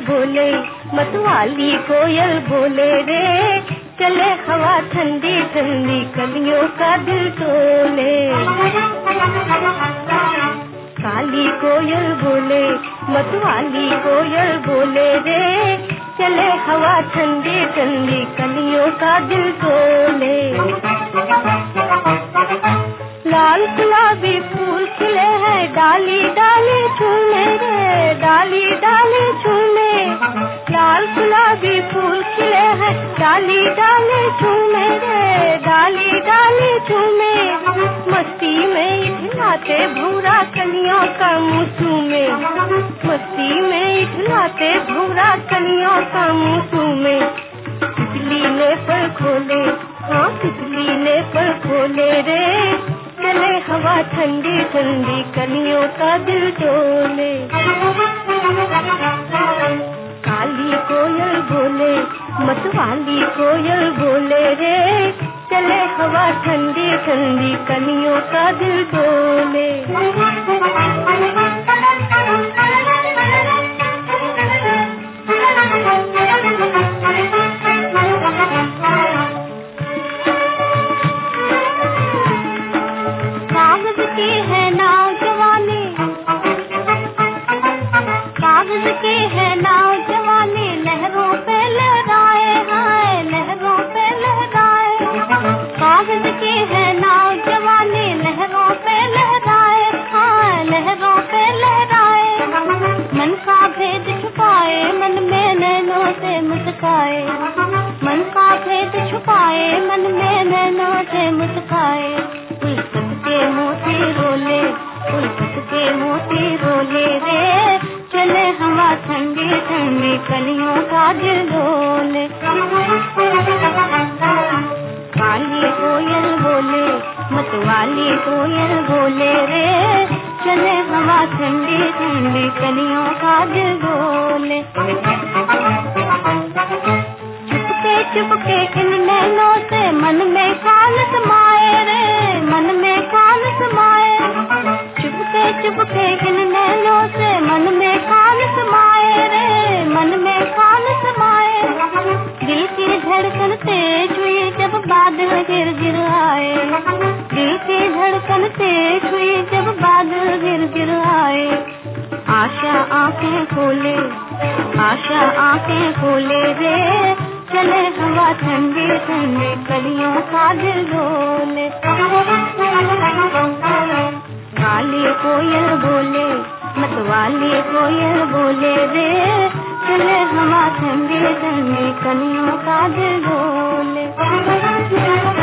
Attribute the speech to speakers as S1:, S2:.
S1: बोले, मतवाली कोयल बोले रे, चले हवा ठंडी ठंडी कलियों का दिल तोले। काली कोयल बोले, मतवाली कोयल बोले रे, चले हवा ठंडी ठंडी कलियों का दिल तोले। लाल गुलाबी फूल खिले हैं डाली डाली झूमे रे, डाली डाली झूमे। लाल गुलाबी फूल खिले हैं डाली डाली झूमे रे, डाली डाली झूमे। मस्ती में इठलाते भूरा कलियों का मुँह में, मस्ती में इठलाते भूरा कलियों का मुँह में। तितली ने पर खोले, हाँ तितली ने पर खोले रे, चले हवा ठंडी ठंडी कलियों का दिल डोले। काली कोयल बोले, मतवाली कोयल बोले रे, चले हवा ठंडी ठंडी कलियों का दिल डोले। कागज की है नाव जवानी, कागज की है नाव जवानी, लहरों पे लहराए हाय, लहरों पे लहराए। कागज की है नाव जवानी, लहरों पे लहराए हाय, लहरों पे लहराए। मन का भेद छुपाए, मन में नैनों से मुस्काए, मन का भेद छुपाए, मन में नैनों से मुस्काए। उल्फत के मोती रोले, उल्फत के मोती रोले रे, चले हवा ठंडी ठंडी कलियों का दिल डोले। काली कोयल बोले, मतवाली कोयल बोले रे, चले हवा ठंडी ठंडी कलियों का दिल डोले। चुपके चुपके इन नैनों से मन में काल समाए रे, मन में काल समाए। चुपके चुपके इन नैनों से मन में काल समाए रे, मन में काल समाए। दिल की धड़कन तेज हुई जब बादल गिर गिर आए, दिल की धड़कन तेज हुई जब बादल गिर गिर आए। आशा आंखें खोले, आशा आंखें खोले रे, चले हवा ठंडी ठंडी कलियों का दिल डोले। काली कोयल बोले, मतवाली कोयल बोले रे, चले हवा ठंडी ठंडी कलियों का दिल डोले।